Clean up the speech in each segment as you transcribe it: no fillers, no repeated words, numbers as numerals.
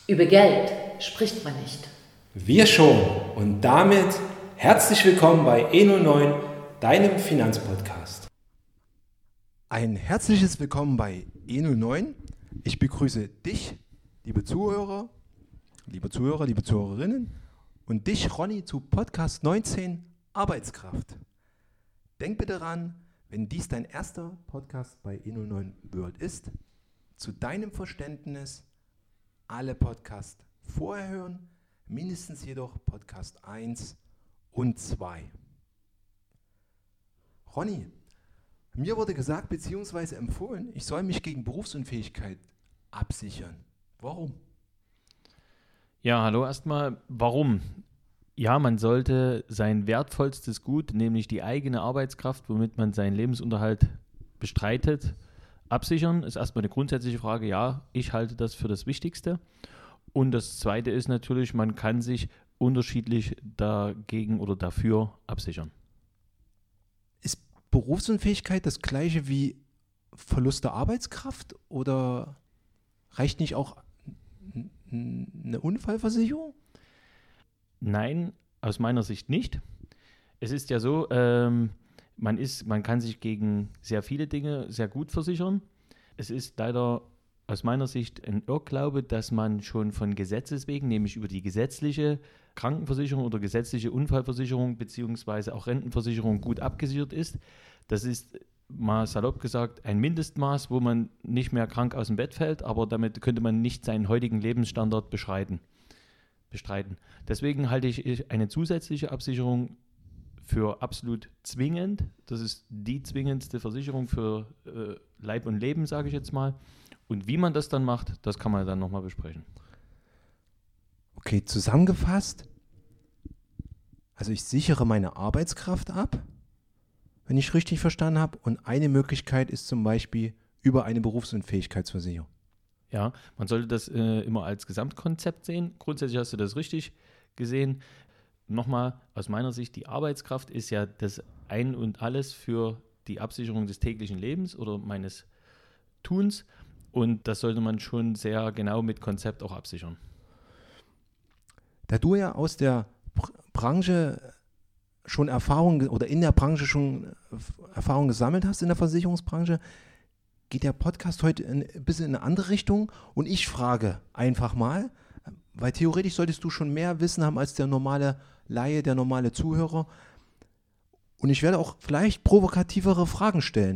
Über Geld spricht man nicht. Wir schon. Und damit herzlich willkommen bei E09, deinem Finanzpodcast. Ein herzliches Willkommen bei E09. Ich begrüße dich, liebe Zuhörer, liebe Zuhörerinnen und dich, Ronny, zu Podcast 19 Arbeitskraft. Denk bitte daran, wenn dies dein erster Podcast bei E09 World ist, zu deinem Verständnis alle Podcasts vorher hören, mindestens jedoch Podcast 1 und 2. Ronny, mir wurde gesagt bzw. empfohlen, ich soll mich gegen Berufsunfähigkeit absichern. Warum? Ja, hallo erstmal. Warum? Ja, man sollte sein wertvollstes Gut, nämlich die eigene Arbeitskraft, womit man seinen Lebensunterhalt bestreitet, absichern. Ist erstmal eine grundsätzliche Frage. Ja, ich halte das für das Wichtigste. Und das Zweite ist natürlich, man kann sich unterschiedlich dagegen oder dafür absichern. Ist Berufsunfähigkeit das gleiche wie Verlust der Arbeitskraft oder reicht nicht auch eine Unfallversicherung? Nein, aus meiner Sicht nicht. Es ist ja so, man kann sich gegen sehr viele Dinge sehr gut versichern. Es ist leider aus meiner Sicht ein Irrglaube, dass man schon von Gesetzes wegen, nämlich über die gesetzliche Krankenversicherung oder gesetzliche Unfallversicherung beziehungsweise auch Rentenversicherung gut abgesichert ist. Das ist mal salopp gesagt ein Mindestmaß, wo man nicht mehr krank aus dem Bett fällt, aber damit könnte man nicht seinen heutigen Lebensstandard bestreiten. Deswegen halte ich eine zusätzliche Absicherung für absolut zwingend. Das ist die zwingendste Versicherung für Leib und Leben, sage ich jetzt mal. Und wie man das dann macht, das kann man dann nochmal besprechen. Okay, zusammengefasst, also ich sichere meine Arbeitskraft ab, wenn ich richtig verstanden habe. Und eine Möglichkeit ist zum Beispiel über eine Berufsunfähigkeitsversicherung. Ja, man sollte das immer als Gesamtkonzept sehen. Grundsätzlich hast du das richtig gesehen. Nochmal, aus meiner Sicht, die Arbeitskraft ist ja das Ein und Alles für die Absicherung des täglichen Lebens oder meines Tuns. Und das sollte man schon sehr genau mit Konzept auch absichern. Da du ja aus der Branche schon Erfahrung oder in der Branche schon Erfahrung gesammelt hast in der Versicherungsbranche, geht der Podcast heute ein bisschen in eine andere Richtung und ich frage einfach mal, weil theoretisch solltest du schon mehr Wissen haben als der normale Laie, der normale Zuhörer und ich werde auch vielleicht provokativere Fragen stellen.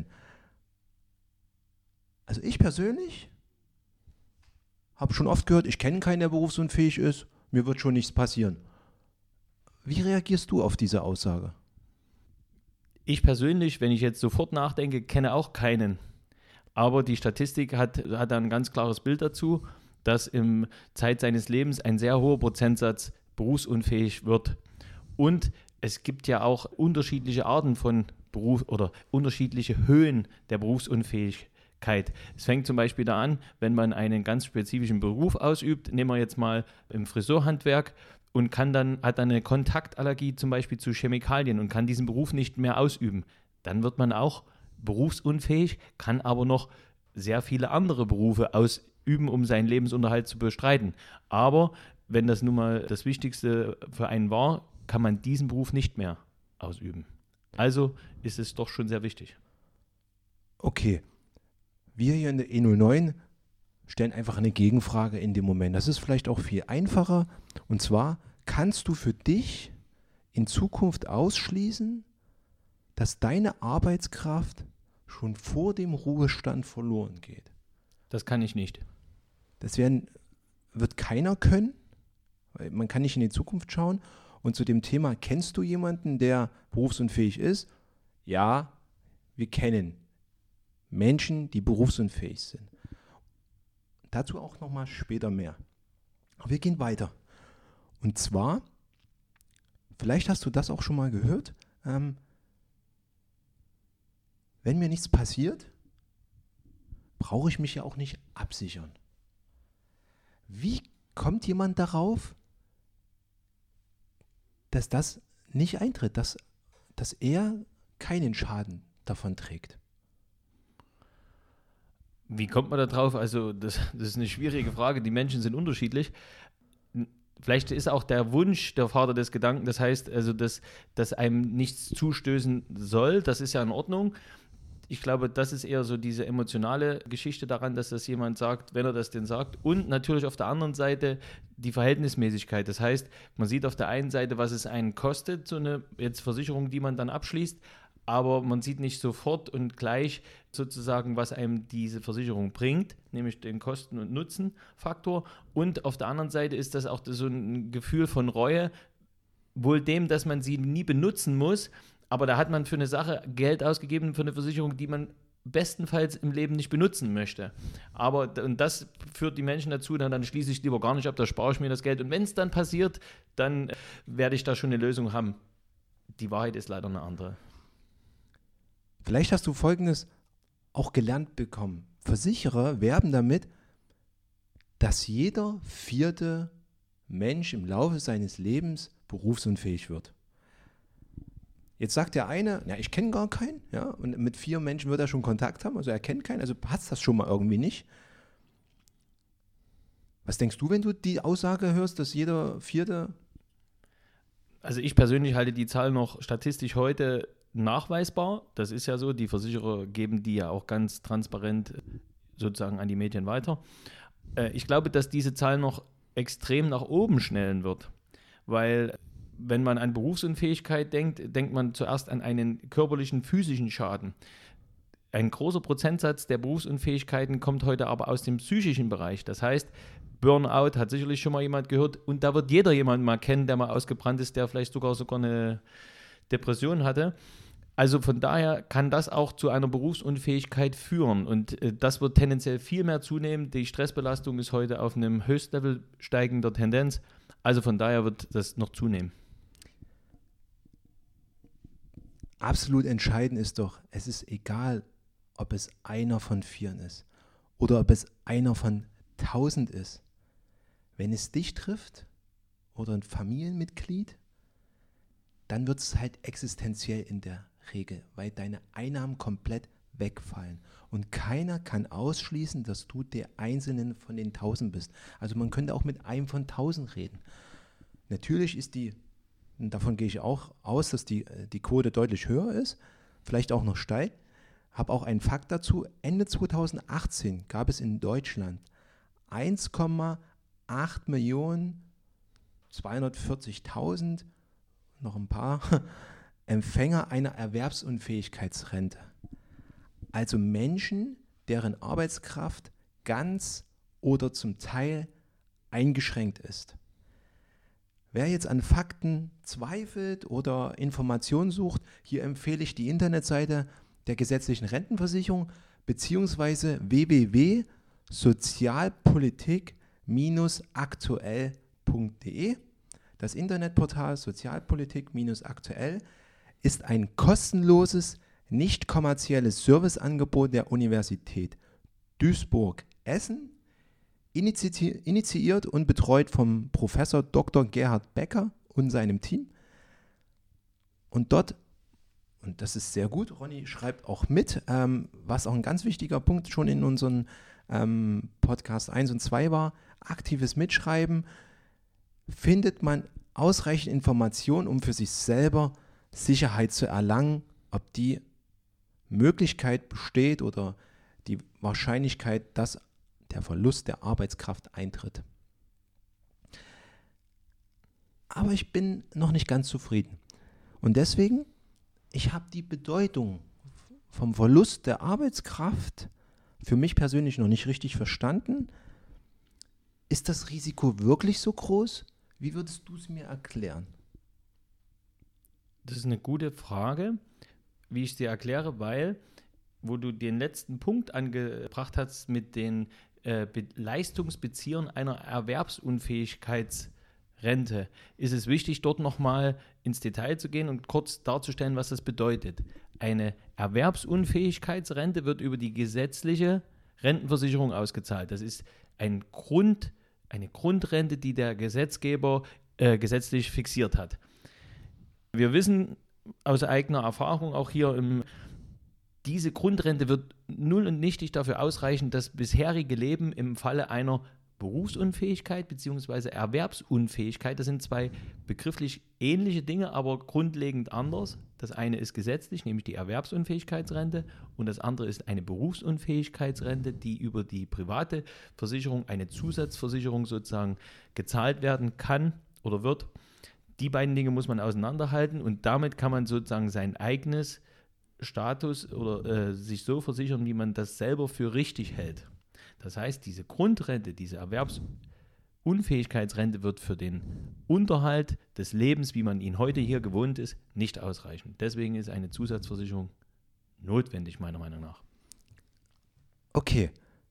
Also ich persönlich habe schon oft gehört, ich kenne keinen, der berufsunfähig ist, mir wird schon nichts passieren. Wie reagierst du auf diese Aussage? Ich persönlich, wenn ich jetzt sofort nachdenke, kenne auch keinen. Aber die Statistik hat ein ganz klares Bild dazu, dass im Zeit seines Lebens ein sehr hoher Prozentsatz berufsunfähig wird. Und es gibt ja auch unterschiedliche Arten von Beruf oder unterschiedliche Höhen der Berufsunfähigkeit. Es fängt zum Beispiel da an, wenn man einen ganz spezifischen Beruf ausübt, nehmen wir jetzt mal im Friseurhandwerk und hat dann eine Kontaktallergie zum Beispiel zu Chemikalien und kann diesen Beruf nicht mehr ausüben. Dann wird man auch berufsunfähig, kann aber noch sehr viele andere Berufe ausüben, um seinen Lebensunterhalt zu bestreiten. Aber wenn das nun mal das Wichtigste für einen war, kann man diesen Beruf nicht mehr ausüben. Also ist es doch schon sehr wichtig. Okay. Wir hier in der E09 stellen einfach eine Gegenfrage in dem Moment. Das ist vielleicht auch viel einfacher. Und zwar, kannst du für dich in Zukunft ausschließen, dass deine Arbeitskraft schon vor dem Ruhestand verloren geht? Das kann ich nicht. Das wird keiner können, weil man kann nicht in die Zukunft schauen. Und zu dem Thema, kennst du jemanden, der berufsunfähig ist? Ja, wir kennen Menschen, die berufsunfähig sind. Dazu auch nochmal später mehr. Aber wir gehen weiter. Und zwar, vielleicht hast du das auch schon mal gehört, wenn mir nichts passiert, brauche ich mich ja auch nicht absichern. Wie kommt jemand darauf, dass das nicht eintritt, dass er keinen Schaden davon trägt? Wie kommt man da drauf? Also das ist eine schwierige Frage. Die Menschen sind unterschiedlich. Vielleicht ist auch der Wunsch der Vater des Gedanken, das heißt, also dass einem nichts zustößen soll, das ist ja in Ordnung. Ich glaube, das ist eher so diese emotionale Geschichte daran, dass das jemand sagt, wenn er das denn sagt. Und natürlich auf der anderen Seite die Verhältnismäßigkeit. Das heißt, man sieht auf der einen Seite, was es einen kostet, so eine jetzt Versicherung, die man dann abschließt, aber man sieht nicht sofort und gleich sozusagen, was einem diese Versicherung bringt, nämlich den Kosten- und Nutzenfaktor. Und auf der anderen Seite ist das auch so ein Gefühl von Reue, wohl dem, dass man sie nie benutzen muss, aber da hat man für eine Sache Geld ausgegeben, für eine Versicherung, die man bestenfalls im Leben nicht benutzen möchte. Und das führt die Menschen dazu, dann schließe ich lieber gar nicht ab, da spare ich mir das Geld. Und wenn es dann passiert, dann werde ich da schon eine Lösung haben. Die Wahrheit ist leider eine andere. Vielleicht hast du Folgendes auch gelernt bekommen. Versicherer werben damit, dass jeder 4. Mensch im Laufe seines Lebens berufsunfähig wird. Jetzt sagt der eine, ja, ich kenne gar keinen, ja, und mit 4 Menschen wird er schon Kontakt haben, also er kennt keinen, also passt das schon mal irgendwie nicht. Was denkst du, wenn du die Aussage hörst, dass jeder 4. Also ich persönlich halte die Zahl noch statistisch heute nachweisbar. Das ist ja so, die Versicherer geben die ja auch ganz transparent sozusagen an die Medien weiter. Ich glaube, dass diese Zahl noch extrem nach oben schnellen wird, weil wenn man an Berufsunfähigkeit denkt, denkt man zuerst an einen körperlichen, physischen Schaden. Ein großer Prozentsatz der Berufsunfähigkeiten kommt heute aber aus dem psychischen Bereich. Das heißt, Burnout hat sicherlich schon mal jemand gehört und da wird jeder jemanden mal kennen, der mal ausgebrannt ist, der vielleicht sogar eine Depression hatte. Also von daher kann das auch zu einer Berufsunfähigkeit führen und das wird tendenziell viel mehr zunehmen. Die Stressbelastung ist heute auf einem Höchstlevel steigender Tendenz. Also von daher wird das noch zunehmen. Absolut entscheidend ist doch, es ist egal, ob es einer von 4 ist oder ob es einer von 1000 ist. Wenn es dich trifft oder ein Familienmitglied, dann wird es halt existenziell in der Regel, weil deine Einnahmen komplett wegfallen. Und keiner kann ausschließen, dass du der Einzelne von den 1000 bist. Also man könnte auch mit einem von 1000 reden. Natürlich ist und davon gehe ich auch aus, dass die Quote deutlich höher ist, vielleicht auch noch steigt. Habe auch einen Fakt dazu. Ende 2018 gab es in Deutschland 1,8.240.000, noch ein paar, Empfänger einer Erwerbsunfähigkeitsrente. Also Menschen, deren Arbeitskraft ganz oder zum Teil eingeschränkt ist. Wer jetzt an Fakten zweifelt oder Informationen sucht, hier empfehle ich die Internetseite der gesetzlichen Rentenversicherung bzw. www.sozialpolitik-aktuell.de. Das Internetportal Sozialpolitik-aktuell ist ein kostenloses, nicht kommerzielles Serviceangebot der Universität Duisburg-Essen, initiiert und betreut vom Professor Dr. Gerhard Becker und seinem Team. Und dort, und das ist sehr gut, Ronny schreibt auch mit, was auch ein ganz wichtiger Punkt schon in unseren Podcast 1 und 2 war, aktives Mitschreiben, findet man ausreichend Informationen, um für sich selber Sicherheit zu erlangen, ob die Möglichkeit besteht oder die Wahrscheinlichkeit, dass der Verlust der Arbeitskraft eintritt. Aber ich bin noch nicht ganz zufrieden. Und deswegen, ich habe die Bedeutung vom Verlust der Arbeitskraft für mich persönlich noch nicht richtig verstanden. Ist das Risiko wirklich so groß? Wie würdest du es mir erklären? Das ist eine gute Frage, wie ich sie erkläre, weil, wo du den letzten Punkt angebracht hast mit den Leistungsbeziehern einer Erwerbsunfähigkeitsrente, ist es wichtig, dort nochmal ins Detail zu gehen und kurz darzustellen, was das bedeutet. Eine Erwerbsunfähigkeitsrente wird über die gesetzliche Rentenversicherung ausgezahlt. Das ist eine Grundrente, die der Gesetzgeber gesetzlich fixiert hat. Wir wissen aus eigener Erfahrung auch hier diese Grundrente wird null und nichtig dafür ausreichen, das bisherige Leben im Falle einer Berufsunfähigkeit bzw. Erwerbsunfähigkeit, das sind zwei begrifflich ähnliche Dinge, aber grundlegend anders. Das eine ist gesetzlich, nämlich die Erwerbsunfähigkeitsrente, und das andere ist eine Berufsunfähigkeitsrente, die über die private Versicherung, eine Zusatzversicherung sozusagen, gezahlt werden kann oder wird. Die beiden Dinge muss man auseinanderhalten und damit kann man sozusagen sein eigenes Status oder sich so versichern, wie man das selber für richtig hält. Das heißt, diese Grundrente, diese Erwerbsunfähigkeitsrente wird für den Unterhalt des Lebens, wie man ihn heute hier gewohnt ist, nicht ausreichen. Deswegen ist eine Zusatzversicherung notwendig, meiner Meinung nach. Okay.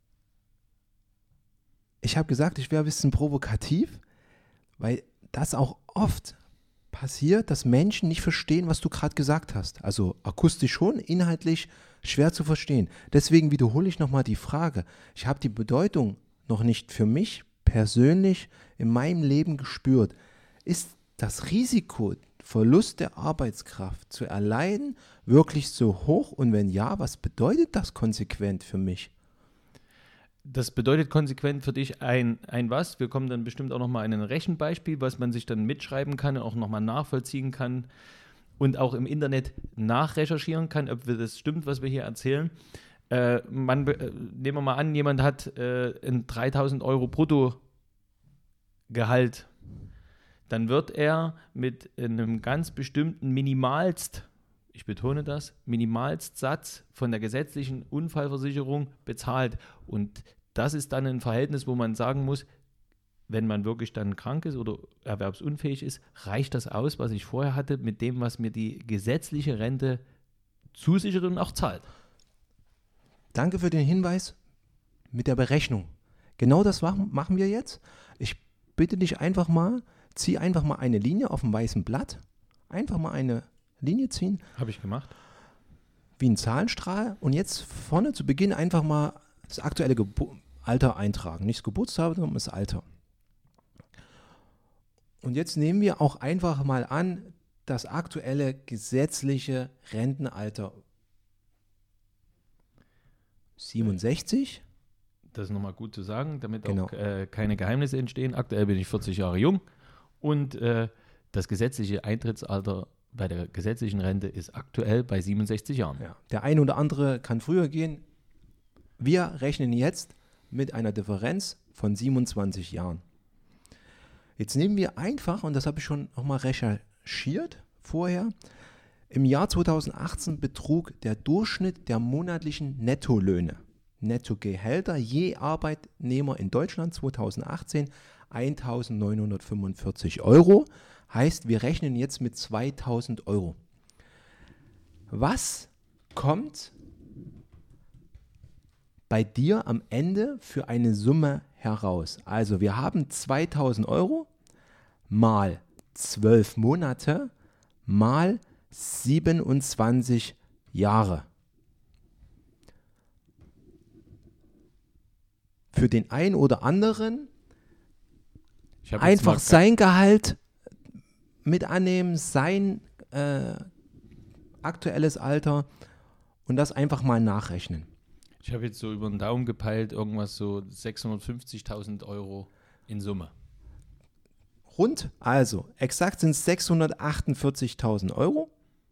Ich habe gesagt, ich wäre ein bisschen provokativ, weil das auch oft passiert, dass Menschen nicht verstehen, was du gerade gesagt hast. Also akustisch schon, inhaltlich schwer zu verstehen. Deswegen wiederhole ich nochmal die Frage. Ich habe die Bedeutung noch nicht für mich persönlich in meinem Leben gespürt. Ist das Risiko, Verlust der Arbeitskraft zu erleiden, wirklich so hoch? Und wenn ja, was bedeutet das konsequent für mich? Das bedeutet konsequent für dich ein was? Wir kommen dann bestimmt auch nochmal in ein Rechenbeispiel, was man sich dann mitschreiben kann und auch nochmal nachvollziehen kann und auch im Internet nachrecherchieren kann, ob das stimmt, was wir hier erzählen. Nehmen wir mal an, jemand hat ein 3.000 Euro Bruttogehalt. Dann wird er mit einem ganz bestimmten ich betone das, Minimalstsatz von der gesetzlichen Unfallversicherung bezahlt. Und das ist dann ein Verhältnis, wo man sagen muss, wenn man wirklich dann krank ist oder erwerbsunfähig ist, reicht das aus, was ich vorher hatte, mit dem, was mir die gesetzliche Rente zusichert und auch zahlt. Danke für den Hinweis mit der Berechnung. Genau das machen wir jetzt. Ich bitte dich zieh einfach mal eine Linie auf dem weißen Blatt. Einfach mal eine Linie ziehen. Habe ich gemacht. Wie ein Zahlenstrahl. Und jetzt vorne zu Beginn einfach mal das aktuelle Alter eintragen. Nicht das Geburtsdatum, sondern das Alter. Und jetzt nehmen wir auch einfach mal an, das aktuelle gesetzliche Rentenalter 67. Das ist nochmal gut zu sagen, damit Genau. auch keine Geheimnisse entstehen. Aktuell bin ich 40 Jahre jung und das gesetzliche Eintrittsalter bei der gesetzlichen Rente ist aktuell bei 67 Jahren. Ja. Der eine oder andere kann früher gehen. Wir rechnen jetzt mit einer Differenz von 27 Jahren. Jetzt nehmen wir einfach, und das habe ich schon nochmal recherchiert vorher, im Jahr 2018 betrug der Durchschnitt der monatlichen Nettolöhne, Nettogehälter je Arbeitnehmer in Deutschland 2018 1.945 Euro. Heißt, wir rechnen jetzt mit 2.000 Euro. Was kommt bei dir am Ende für eine Summe heraus? Also wir haben 2.000 Euro mal 12 Monate mal 27 Jahre. Für den einen oder anderen einfach sein Gehalt mit annehmen, sein aktuelles Alter und das einfach mal nachrechnen. Ich habe jetzt so über den Daumen gepeilt, irgendwas so 650.000 Euro in Summe. Rund, also exakt sind es 648.000 Euro.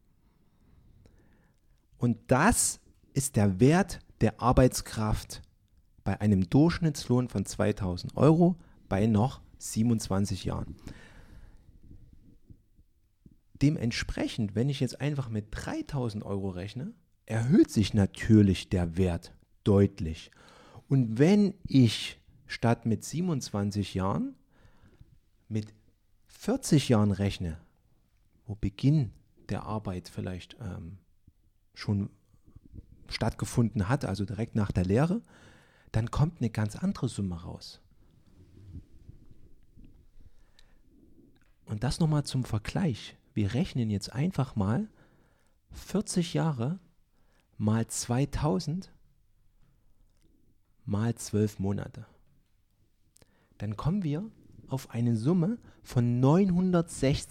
Und das ist der Wert der Arbeitskraft bei einem Durchschnittslohn von 2.000 Euro bei noch 27 Jahren. Dementsprechend, wenn ich jetzt einfach mit 3.000 Euro rechne, erhöht sich natürlich der Wert deutlich. Und wenn ich statt mit 27 Jahren mit 40 Jahren rechne, wo Beginn der Arbeit vielleicht schon stattgefunden hat, also direkt nach der Lehre, dann kommt eine ganz andere Summe raus. Und das nochmal zum Vergleich. Wir rechnen jetzt einfach mal 40 Jahre mal 2000 mal 12 Monate. Dann kommen wir auf eine Summe von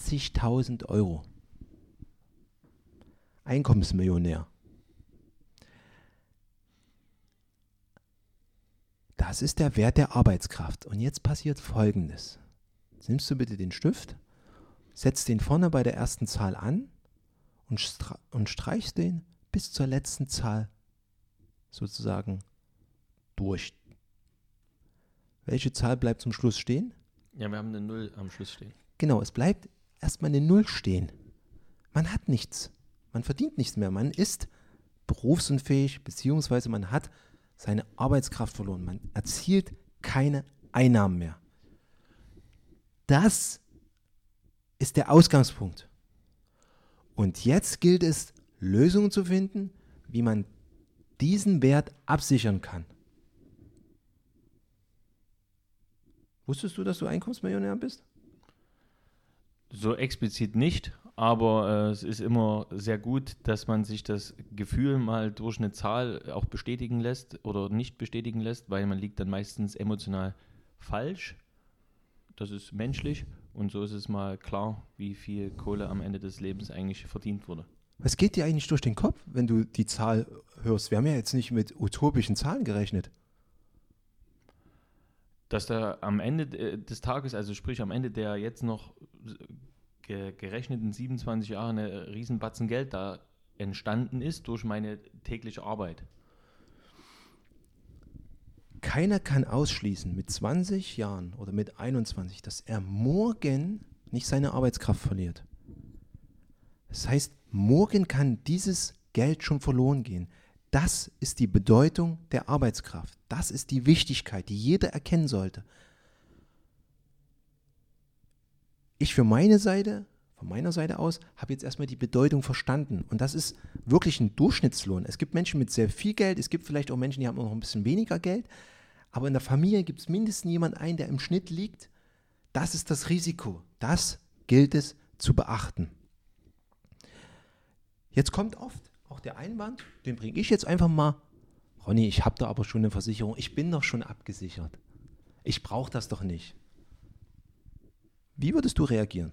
960.000 Euro. Einkommensmillionär. Das ist der Wert der Arbeitskraft. Und jetzt passiert Folgendes. Jetzt nimmst du bitte den Stift, setzt den vorne bei der ersten Zahl an und streichst den bis zur letzten Zahl sozusagen durch. Welche Zahl bleibt zum Schluss stehen? Ja, wir haben eine 0 am Schluss stehen. Genau, es bleibt erstmal eine 0 stehen. Man hat nichts. Man verdient nichts mehr. Man ist berufsunfähig, beziehungsweise man hat seine Arbeitskraft verloren. Man erzielt keine Einnahmen mehr. Das ist der Ausgangspunkt. Und jetzt gilt es, Lösungen zu finden, wie man diesen Wert absichern kann. Wusstest du, dass du Einkommensmillionär bist? So explizit nicht, aber es ist immer sehr gut, dass man sich das Gefühl mal durch eine Zahl auch bestätigen lässt oder nicht bestätigen lässt, weil man liegt dann meistens emotional falsch. Das ist menschlich und so ist es mal klar, wie viel Kohle am Ende des Lebens eigentlich verdient wurde. Was geht dir eigentlich durch den Kopf, wenn du die Zahl hörst? Wir haben ja jetzt nicht mit utopischen Zahlen gerechnet. Dass da am Ende des Tages, also sprich am Ende der jetzt noch gerechneten 27 Jahre, eine Riesenbatzen Geld da entstanden ist durch meine tägliche Arbeit. Keiner kann ausschließen mit 20 Jahren oder mit 21, dass er morgen nicht seine Arbeitskraft verliert. Das heißt, morgen kann dieses Geld schon verloren gehen. Das ist die Bedeutung der Arbeitskraft. Das ist die Wichtigkeit, die jeder erkennen sollte. Ich von meiner Seite aus, habe jetzt erstmal die Bedeutung verstanden. Und das ist wirklich ein Durchschnittslohn. Es gibt Menschen mit sehr viel Geld, es gibt vielleicht auch Menschen, die haben noch ein bisschen weniger Geld. Aber in der Familie gibt es mindestens jemanden, der im Schnitt liegt. Das ist das Risiko. Das gilt es zu beachten. Jetzt kommt oft auch der Einwand, den bringe ich jetzt einfach mal. Ronny, ich habe da aber schon eine Versicherung. Ich bin doch schon abgesichert. Ich brauche das doch nicht. Wie würdest du reagieren?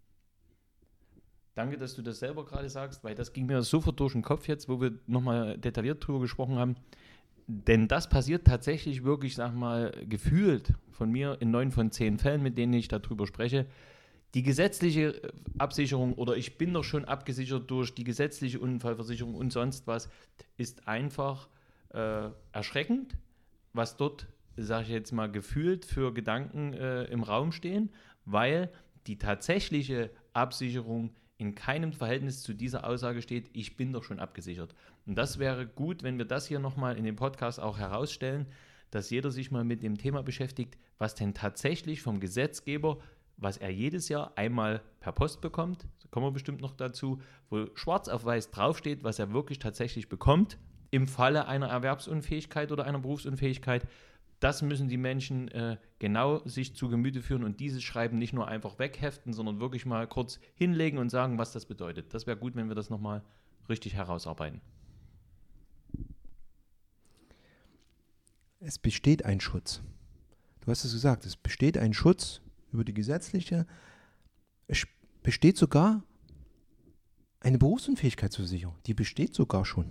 Danke, dass du das selber gerade sagst, weil das ging mir sofort durch den Kopf jetzt, wo wir nochmal detailliert drüber gesprochen haben. Denn das passiert tatsächlich wirklich, sag mal, gefühlt von mir in 9 von 10 Fällen, mit denen ich darüber spreche. Die gesetzliche Absicherung oder ich bin doch schon abgesichert durch die gesetzliche Unfallversicherung und sonst was, ist einfach erschreckend, was dort, sage ich jetzt mal, gefühlt für Gedanken im Raum stehen, weil die tatsächliche Absicherung in keinem Verhältnis zu dieser Aussage steht, ich bin doch schon abgesichert. Und das wäre gut, wenn wir das hier nochmal in dem Podcast auch herausstellen, dass jeder sich mal mit dem Thema beschäftigt, was denn tatsächlich vom Gesetzgeber, was er jedes Jahr einmal per Post bekommt, da kommen wir bestimmt noch dazu, wo schwarz auf weiß draufsteht, was er wirklich tatsächlich bekommt, im Falle einer Erwerbsunfähigkeit oder einer Berufsunfähigkeit. Das müssen die Menschen genau sich zu Gemüte führen und dieses Schreiben nicht nur einfach wegheften, sondern wirklich mal kurz hinlegen und sagen, was das bedeutet. Das wäre gut, wenn wir das nochmal richtig herausarbeiten. Es besteht ein Schutz. Du hast es gesagt, es besteht ein Schutz über die gesetzliche. Es besteht sogar eine Berufsunfähigkeitsversicherung. Die besteht sogar schon.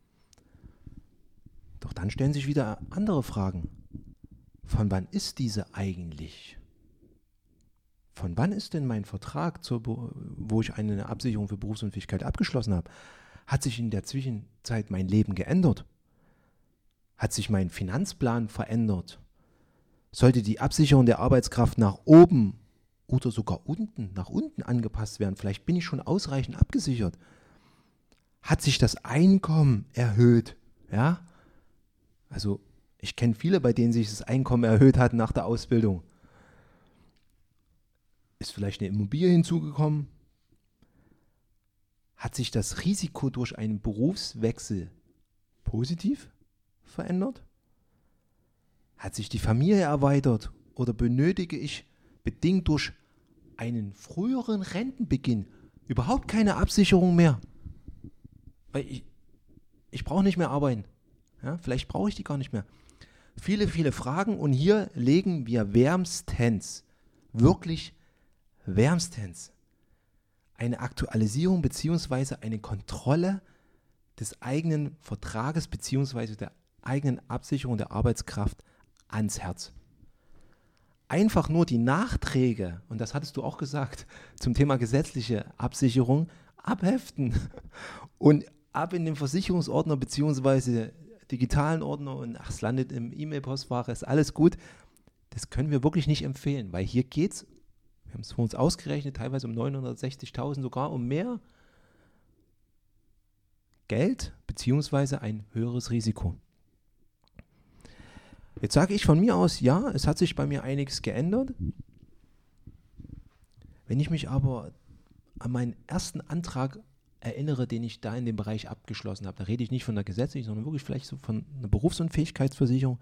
Doch dann stellen sich wieder andere Fragen. Von wann ist diese eigentlich? Von wann ist denn mein Vertrag, wo ich eine Absicherung für Berufsunfähigkeit abgeschlossen habe? Hat sich in der Zwischenzeit mein Leben geändert? Hat sich mein Finanzplan verändert? Sollte die Absicherung der Arbeitskraft nach oben oder sogar nach unten angepasst werden? Vielleicht bin ich schon ausreichend abgesichert. Hat sich das Einkommen erhöht? Ja? Also ich kenne viele, bei denen sich das Einkommen erhöht hat nach der Ausbildung. Ist vielleicht eine Immobilie hinzugekommen? Hat sich das Risiko durch einen Berufswechsel positiv verändert? Hat sich die Familie erweitert oder benötige ich bedingt durch einen früheren Rentenbeginn überhaupt keine Absicherung mehr? Weil ich brauche nicht mehr arbeiten. Ja, vielleicht brauche ich die gar nicht mehr. Viele, viele Fragen und hier legen wir wärmstens, wirklich wärmstens, eine Aktualisierung bzw. eine Kontrolle des eigenen Vertrages bzw. der eigenen Absicherung der Arbeitskraft ans Herz. Einfach nur die Nachträge, und das hattest du auch gesagt, zum Thema gesetzliche Absicherung, abheften und ab in den Versicherungsordner bzw. digitalen Ordner und es landet im E-Mail-Postfach, ist alles gut. Das können wir wirklich nicht empfehlen, weil hier geht es, wir haben es für uns ausgerechnet, teilweise um 960.000, sogar um mehr Geld bzw. ein höheres Risiko. Jetzt sage ich von mir aus, ja, es hat sich bei mir einiges geändert. Wenn ich mich aber an meinen ersten Antrag erinnere, den ich da in dem Bereich abgeschlossen habe, da rede ich nicht von der gesetzlichen, sondern wirklich vielleicht so von einer Berufsunfähigkeitsversicherung.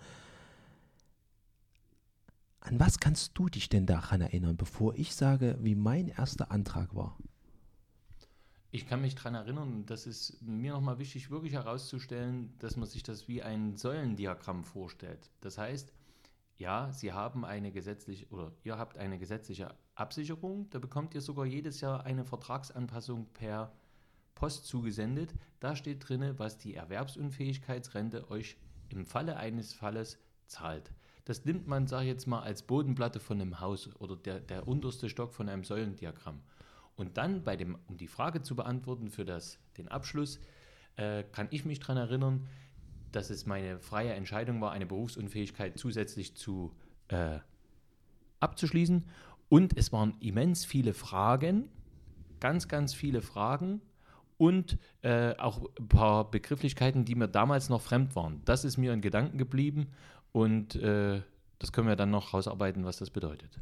An was kannst du dich denn daran erinnern, bevor ich sage, wie mein erster Antrag war? Ich kann mich daran erinnern, das ist mir nochmal wichtig, wirklich herauszustellen, dass man sich das wie ein Säulendiagramm vorstellt. Das heißt, ja, ihr habt eine gesetzliche Absicherung, da bekommt ihr sogar jedes Jahr eine Vertragsanpassung per Post zugesendet. Da steht drin, was die Erwerbsunfähigkeitsrente euch im Falle eines Falles zahlt. Das nimmt man, sage ich jetzt mal, als Bodenplatte von einem Haus oder der unterste Stock von einem Säulendiagramm. Und dann, um die Frage zu beantworten für den Abschluss, kann ich mich daran erinnern, dass es meine freie Entscheidung war, eine Berufsunfähigkeit zusätzlich abzuschließen. Und es waren immens viele Fragen, ganz, ganz viele Fragen und auch ein paar Begrifflichkeiten, die mir damals noch fremd waren. Das ist mir in Gedanken geblieben und das können wir dann noch rausarbeiten, was das bedeutet.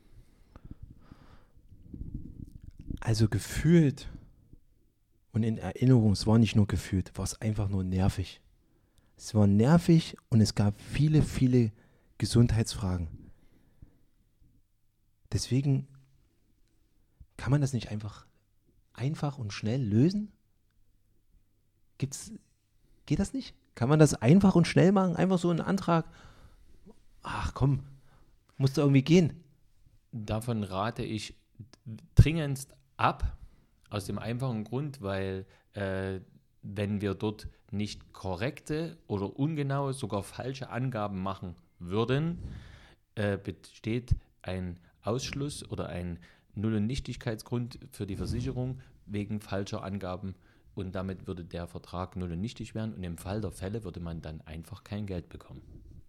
Also gefühlt und in Erinnerung, es war nicht nur gefühlt, war es einfach nur nervig. Es war nervig und es gab viele, viele Gesundheitsfragen. Deswegen kann man das nicht einfach und schnell lösen? Geht das nicht? Kann man das einfach und schnell machen? Einfach so einen Antrag? Ach komm, muss da irgendwie gehen. Davon rate ich dringendst ab, aus dem einfachen Grund, weil wenn wir dort nicht korrekte oder ungenaue, sogar falsche Angaben machen würden, besteht ein Ausschluss oder ein Null- und Nichtigkeitsgrund für die Versicherung wegen falscher Angaben und damit würde der Vertrag null und nichtig werden und im Fall der Fälle würde man dann einfach kein Geld bekommen.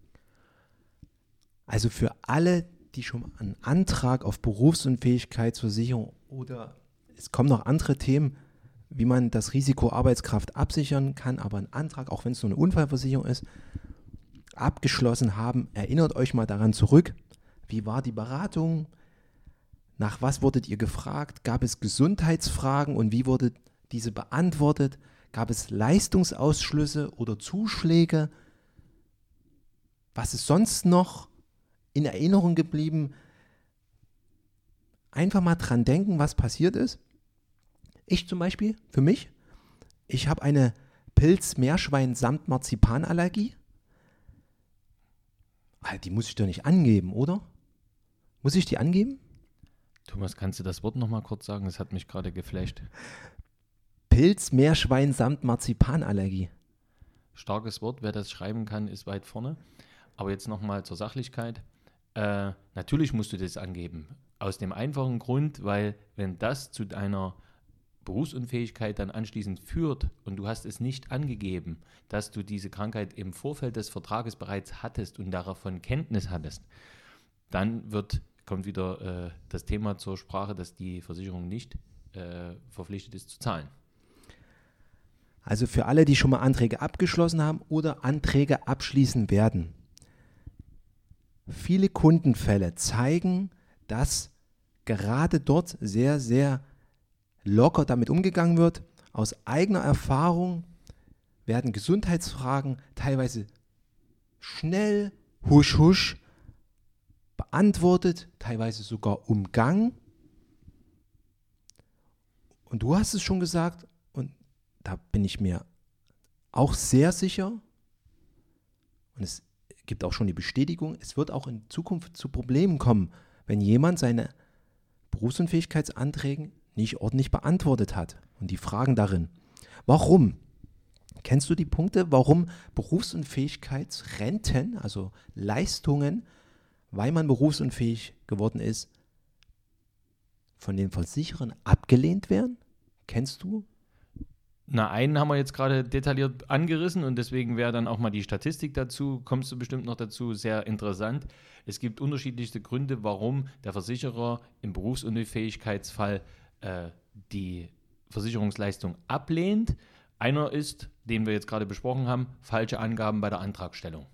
Also für alle, die schon einen Antrag auf Berufsunfähigkeitsversicherung oder es kommen noch andere Themen, wie man das Risiko Arbeitskraft absichern kann, aber einen Antrag, auch wenn es nur eine Unfallversicherung ist, abgeschlossen haben. Erinnert euch mal daran zurück, wie war die Beratung, nach was wurdet ihr gefragt, gab es Gesundheitsfragen und wie wurde diese beantwortet, gab es Leistungsausschlüsse oder Zuschläge, was ist sonst noch in Erinnerung geblieben? Einfach mal dran denken, was passiert ist. Ich zum Beispiel, für mich, ich habe eine Pilz-Meerschwein-Samt-Marzipan-Allergie. Die muss ich doch nicht angeben, oder? Muss ich die angeben? Thomas, kannst du das Wort nochmal kurz sagen? Das hat mich gerade geflasht. Pilz-Meerschwein-Samt-Marzipan-Allergie. Starkes Wort, wer das schreiben kann, ist weit vorne. Aber jetzt nochmal zur Sachlichkeit. Natürlich musst du das angeben. Aus dem einfachen Grund, weil wenn das zu deiner Berufsunfähigkeit dann anschließend führt und du hast es nicht angegeben, dass du diese Krankheit im Vorfeld des Vertrages bereits hattest und davon Kenntnis hattest, dann kommt wieder das Thema zur Sprache, dass die Versicherung nicht verpflichtet ist zu zahlen. Also für alle, die schon mal Anträge abgeschlossen haben oder Anträge abschließen werden. Viele Kundenfälle zeigen, dass gerade dort sehr, sehr locker damit umgegangen wird. Aus eigener Erfahrung werden Gesundheitsfragen teilweise schnell, husch, husch beantwortet, teilweise sogar umgangen. Und du hast es schon gesagt, und da bin ich mir auch sehr sicher, und es gibt auch schon die Bestätigung, es wird auch in Zukunft zu Problemen kommen, wenn jemand seine Berufsunfähigkeitsanträge nicht ordentlich beantwortet hat. Und die Fragen darin. Warum? Kennst du die Punkte, warum Berufsunfähigkeitsrenten, also Leistungen, weil man berufsunfähig geworden ist, von den Versicherern abgelehnt werden? Kennst du? Na, einen haben wir jetzt gerade detailliert angerissen und deswegen wäre dann auch mal die Statistik dazu, kommst du bestimmt noch dazu, sehr interessant. Es gibt unterschiedlichste Gründe, warum der Versicherer im Berufsunfähigkeitsfall die Versicherungsleistung ablehnt. Einer ist, den wir jetzt gerade besprochen haben, falsche Angaben bei der Antragstellung.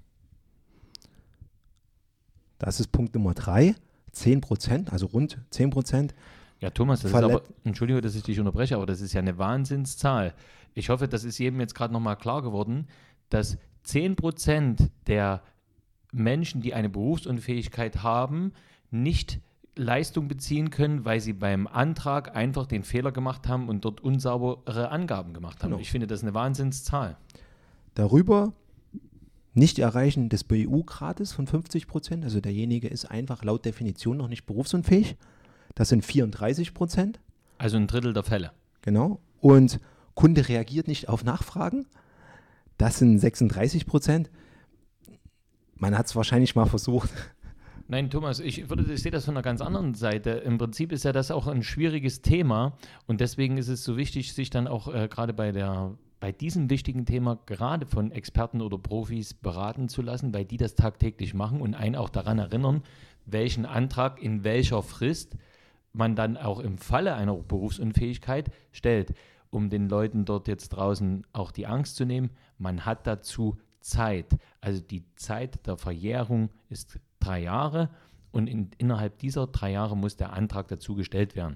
Das ist Punkt Nummer 3, 10%, also rund 10%. Ja, Thomas, das ist aber, Entschuldigung, dass ich dich unterbreche, aber das ist ja eine Wahnsinnszahl. Ich hoffe, das ist jedem jetzt gerade nochmal klar geworden, dass 10% der Menschen, die eine Berufsunfähigkeit haben, nicht Leistung beziehen können, weil sie beim Antrag einfach den Fehler gemacht haben und dort unsaubere Angaben gemacht haben. Genau. Ich finde, das ist eine Wahnsinnszahl. Darüber nicht Erreichen des BU-Grades von 50%, also derjenige ist einfach laut Definition noch nicht berufsunfähig. Das sind 34%. Also ein Drittel der Fälle. Genau. Und Kunde reagiert nicht auf Nachfragen. Das sind 36%. Man hat es wahrscheinlich mal versucht. Nein, Thomas, ich sehe das von einer ganz anderen Seite. Im Prinzip ist ja das auch ein schwieriges Thema und deswegen ist es so wichtig, sich dann auch gerade bei diesem wichtigen Thema gerade von Experten oder Profis beraten zu lassen, weil die das tagtäglich machen und einen auch daran erinnern, welchen Antrag in welcher Frist man dann auch im Falle einer Berufsunfähigkeit stellt, um den Leuten dort jetzt draußen auch die Angst zu nehmen. Man hat dazu Zeit. Also die Zeit der Verjährung ist 3 Jahre und innerhalb dieser 3 Jahre muss der Antrag dazu gestellt werden.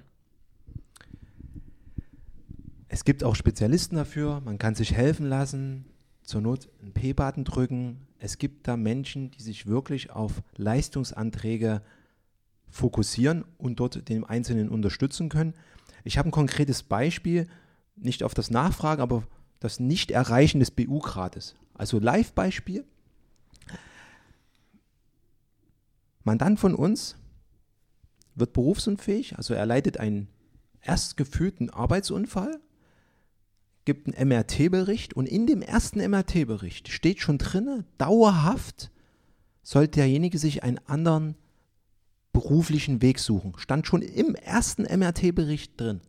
Es gibt auch Spezialisten dafür, man kann sich helfen lassen, zur Not einen P-Button drücken. Es gibt da Menschen, die sich wirklich auf Leistungsanträge fokussieren und dort den Einzelnen unterstützen können. Ich habe ein konkretes Beispiel, nicht auf das Nachfragen, aber das Nicht-Erreichen des BU-Grades. Also Live-Beispiel. Mandant von uns wird berufsunfähig, also er leidet einen erst gefühlten Arbeitsunfall, gibt einen MRT-Bericht und in dem ersten MRT-Bericht steht schon drin, dauerhaft sollte derjenige sich einen anderen beruflichen Weg suchen. Stand schon im ersten MRT-Bericht drin.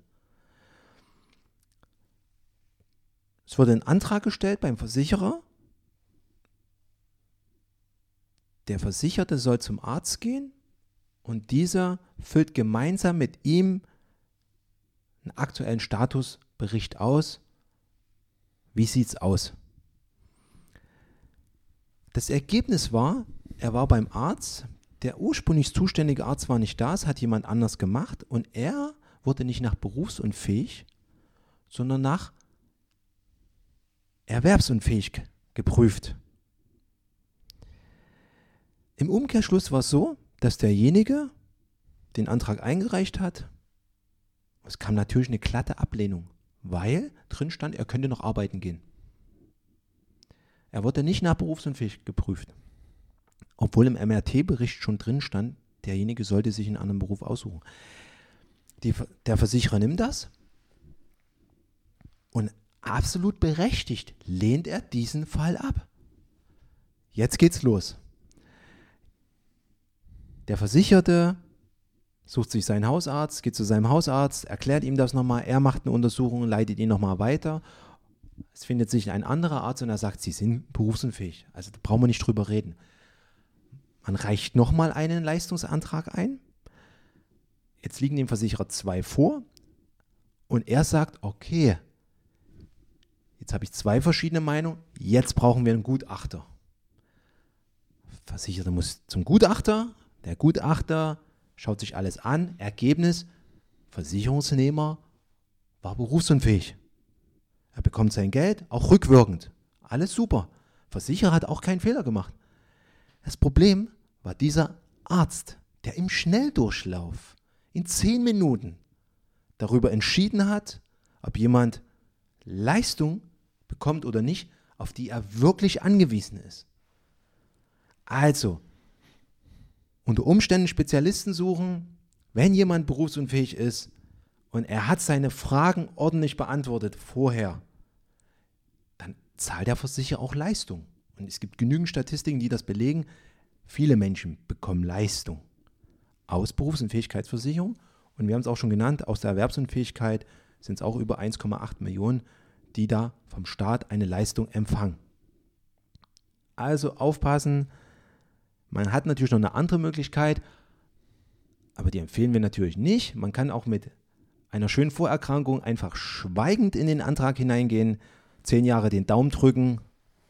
Es wurde ein Antrag gestellt beim Versicherer. Der Versicherte soll zum Arzt gehen und dieser füllt gemeinsam mit ihm einen aktuellen Statusbericht aus. Wie sieht es aus? Das Ergebnis war, er war beim Arzt, der ursprünglich zuständige Arzt war nicht da, es hat jemand anders gemacht und er wurde nicht nach berufsunfähig, sondern nach erwerbsunfähig geprüft. Im Umkehrschluss war es so, dass derjenige den Antrag eingereicht hat. Es kam natürlich eine glatte Ablehnung, weil drin stand, er könnte noch arbeiten gehen. Er wurde nicht nach berufsunfähig geprüft, obwohl im MRT-Bericht schon drin stand, derjenige sollte sich einen anderen Beruf aussuchen. Der Versicherer nimmt das und absolut berechtigt lehnt er diesen Fall ab. Jetzt geht's los. Der Versicherte sucht sich seinen Hausarzt, geht zu seinem Hausarzt, erklärt ihm das nochmal, er macht eine Untersuchung, leitet ihn nochmal weiter. Es findet sich ein anderer Arzt und er sagt, Sie sind berufsunfähig. Also da brauchen wir nicht drüber reden. Man reicht nochmal einen Leistungsantrag ein. Jetzt liegen dem Versicherer 2 vor und er sagt, okay, jetzt habe ich 2 verschiedene Meinungen, jetzt brauchen wir einen Gutachter. Versicherter muss zum Gutachter. Der Gutachter schaut sich alles an. Ergebnis, Versicherungsnehmer war berufsunfähig. Er bekommt sein Geld, auch rückwirkend. Alles super. Versicherer hat auch keinen Fehler gemacht. Das Problem war dieser Arzt, der im Schnelldurchlauf in 10 Minuten darüber entschieden hat, ob jemand Leistung bekommt oder nicht, auf die er wirklich angewiesen ist. Also, unter Umständen Spezialisten suchen, wenn jemand berufsunfähig ist und er hat seine Fragen ordentlich beantwortet vorher, dann zahlt der Versicherer auch Leistung. Und es gibt genügend Statistiken, die das belegen. Viele Menschen bekommen Leistung aus Berufsunfähigkeitsversicherung. Und wir haben es auch schon genannt, aus der Erwerbsunfähigkeit sind es auch über 1,8 Millionen, die da vom Staat eine Leistung empfangen. Also aufpassen, man hat natürlich noch eine andere Möglichkeit, aber die empfehlen wir natürlich nicht. Man kann auch mit einer schönen Vorerkrankung einfach schweigend in den Antrag hineingehen, 10 Jahre den Daumen drücken,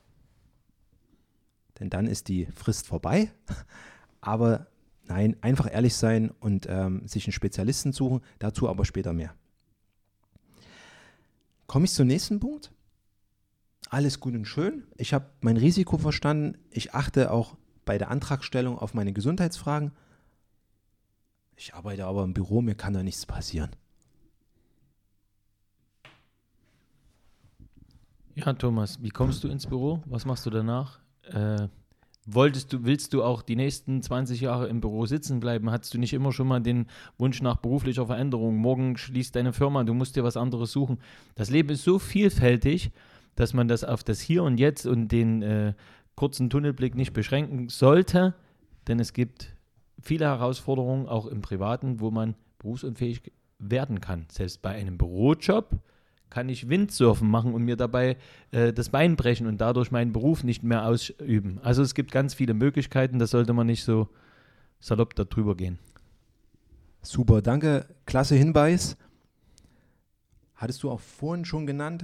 denn dann ist die Frist vorbei. Aber nein, einfach ehrlich sein und sich einen Spezialisten suchen, dazu aber später mehr. Komme ich zum nächsten Punkt. Alles gut und schön. Ich habe mein Risiko verstanden. Ich achte auch bei der Antragstellung auf meine Gesundheitsfragen. Ich arbeite aber im Büro, mir kann da nichts passieren. Ja, Thomas, wie kommst du ins Büro? Was machst du danach? Willst du auch die nächsten 20 Jahre im Büro sitzen bleiben? Hattest du nicht immer schon mal den Wunsch nach beruflicher Veränderung? Morgen schließt deine Firma, du musst dir was anderes suchen. Das Leben ist so vielfältig, dass man das auf das Hier und Jetzt und den kurzen Tunnelblick nicht beschränken sollte, denn es gibt viele Herausforderungen, auch im Privaten, wo man berufsunfähig werden kann. Selbst bei einem Bürojob kann ich Windsurfen machen und mir dabei das Bein brechen und dadurch meinen Beruf nicht mehr ausüben. Also es gibt ganz viele Möglichkeiten, da sollte man nicht so salopp darüber gehen. Super, danke, klasse Hinweis. Hattest du auch vorhin schon genannt,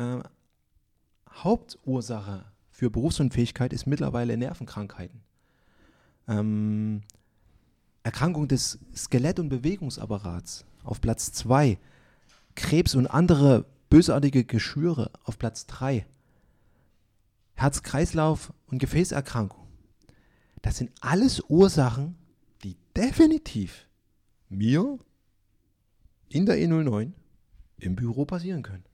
Hauptursache für Berufsunfähigkeit ist mittlerweile Nervenkrankheiten. Erkrankung des Skelett- und Bewegungsapparats auf Platz 2. Krebs und andere bösartige Geschwüre auf Platz 3. Herz-Kreislauf- und Gefäßerkrankung. Das sind alles Ursachen, die definitiv mir in der E09 im Büro passieren können.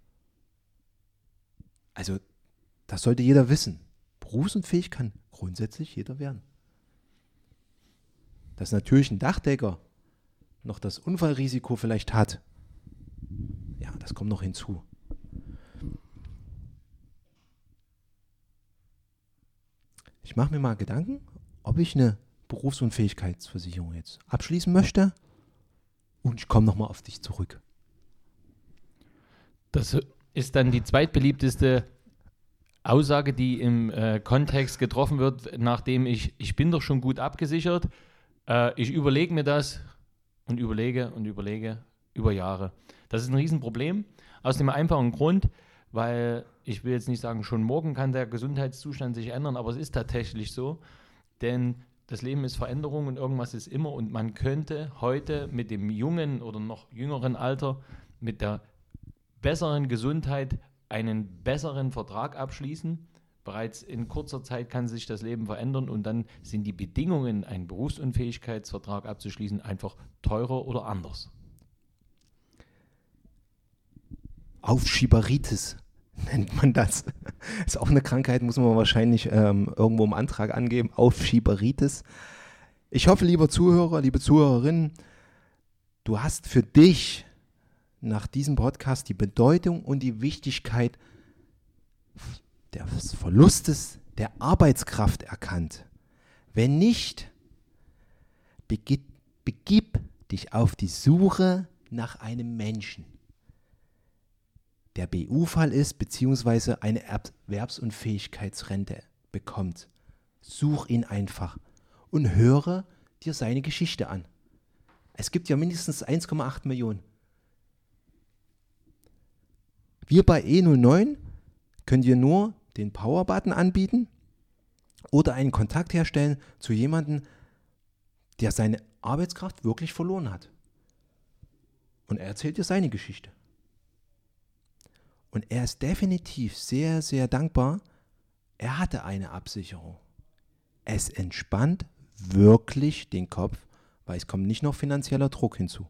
Also, das sollte jeder wissen. Berufsunfähig kann grundsätzlich jeder werden. Dass natürlich ein Dachdecker noch das Unfallrisiko vielleicht hat, ja, das kommt noch hinzu. Ich mache mir mal Gedanken, ob ich eine Berufsunfähigkeitsversicherung jetzt abschließen möchte und ich komme nochmal auf dich zurück. Das ist dann die zweitbeliebteste Aussage, die im Kontext getroffen wird, nachdem ich bin doch schon gut abgesichert, ich überlege mir das und überlege über Jahre. Das ist ein Riesenproblem, aus dem einfachen Grund, weil ich will jetzt nicht sagen, schon morgen kann der Gesundheitszustand sich ändern, aber es ist tatsächlich so, denn das Leben ist Veränderung und irgendwas ist immer und man könnte heute mit dem jungen oder noch jüngeren Alter, mit der besseren Gesundheit einen besseren Vertrag abschließen. Bereits in kurzer Zeit kann sich das Leben verändern und dann sind die Bedingungen, einen Berufsunfähigkeitsvertrag abzuschließen, einfach teurer oder anders. Aufschieberitis nennt man das. Ist auch eine Krankheit, muss man wahrscheinlich irgendwo im Antrag angeben. Aufschieberitis. Ich hoffe, lieber Zuhörer, liebe Zuhörerinnen, du hast für dich nach diesem Podcast die Bedeutung und die Wichtigkeit des Verlustes der Arbeitskraft erkannt. Wenn nicht, begib dich auf die Suche nach einem Menschen, der BU-Fall ist, beziehungsweise eine Erwerbsunfähigkeitsrente bekommt. Such ihn einfach und höre dir seine Geschichte an. Es gibt ja mindestens 1,8 Millionen. Wir bei E09 können dir nur den Power-Button anbieten oder einen Kontakt herstellen zu jemandem, der seine Arbeitskraft wirklich verloren hat. Und er erzählt dir seine Geschichte. Und er ist definitiv sehr, sehr dankbar. Er hatte eine Absicherung. Es entspannt wirklich den Kopf, weil es kommt nicht noch finanzieller Druck hinzu.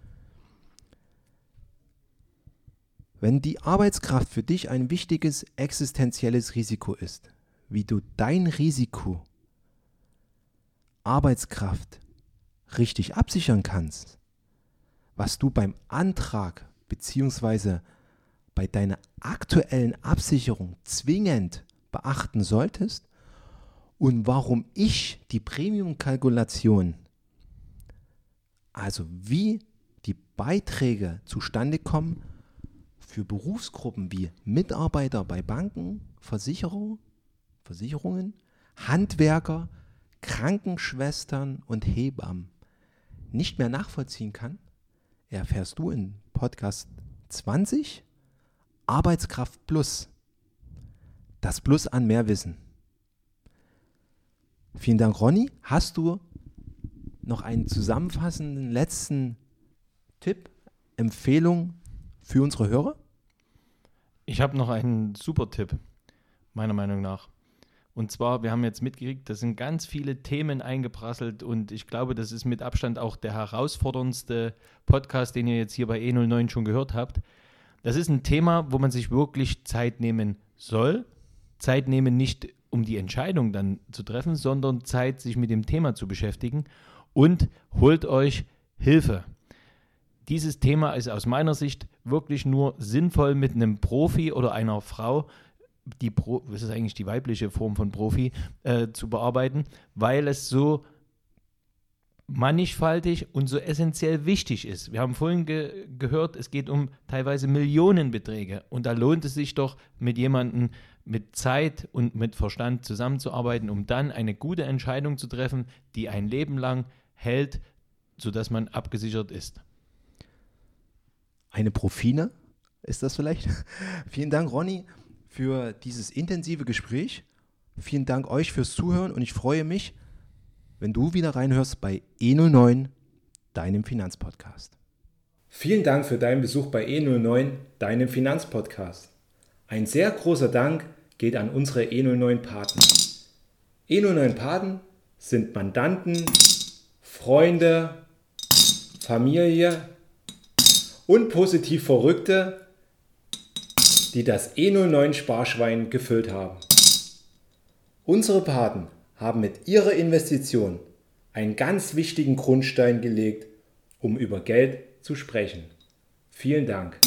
Wenn die Arbeitskraft für dich ein wichtiges existenzielles Risiko ist, wie du dein Risiko Arbeitskraft richtig absichern kannst, was du beim Antrag bzw. bei deiner aktuellen Absicherung zwingend beachten solltest und warum ich die Premium-Kalkulation, also wie die Beiträge zustande kommen, für Berufsgruppen wie Mitarbeiter bei Banken, Versicherungen, Handwerker, Krankenschwestern und Hebammen nicht mehr nachvollziehen kann, erfährst du in Podcast 20 Arbeitskraft Plus. Das Plus an Mehrwissen. Vielen Dank, Ronny. Hast du noch einen zusammenfassenden letzten Tipp, Empfehlung für unsere Hörer? Ich habe noch einen super Tipp, meiner Meinung nach. Und zwar, wir haben jetzt mitgekriegt, da sind ganz viele Themen eingeprasselt und ich glaube, das ist mit Abstand auch der herausforderndste Podcast, den ihr jetzt hier bei E09 schon gehört habt. Das ist ein Thema, wo man sich wirklich Zeit nehmen soll. Zeit nehmen nicht, um die Entscheidung dann zu treffen, sondern Zeit, sich mit dem Thema zu beschäftigen und holt euch Hilfe. Dieses Thema ist aus meiner Sicht wirklich nur sinnvoll mit einem Profi oder einer Frau, das ist eigentlich die weibliche Form von Profi, zu bearbeiten, weil es so mannigfaltig und so essentiell wichtig ist. Wir haben vorhin gehört, es geht um teilweise Millionenbeträge und da lohnt es sich doch, mit jemandem mit Zeit und mit Verstand zusammenzuarbeiten, um dann eine gute Entscheidung zu treffen, die ein Leben lang hält, sodass man abgesichert ist. Eine Profine ist das vielleicht? Vielen Dank, Ronny, für dieses intensive Gespräch. Vielen Dank euch fürs Zuhören und ich freue mich, wenn du wieder reinhörst bei E09, deinem Finanzpodcast. Vielen Dank für deinen Besuch bei E09, deinem Finanzpodcast. Ein sehr großer Dank geht an unsere E09 Paten. E09 Paten sind Mandanten, Freunde, Familie und positiv Verrückte, die das E09 Sparschwein gefüllt haben. Unsere Paten haben mit ihrer Investition einen ganz wichtigen Grundstein gelegt, um über Geld zu sprechen. Vielen Dank.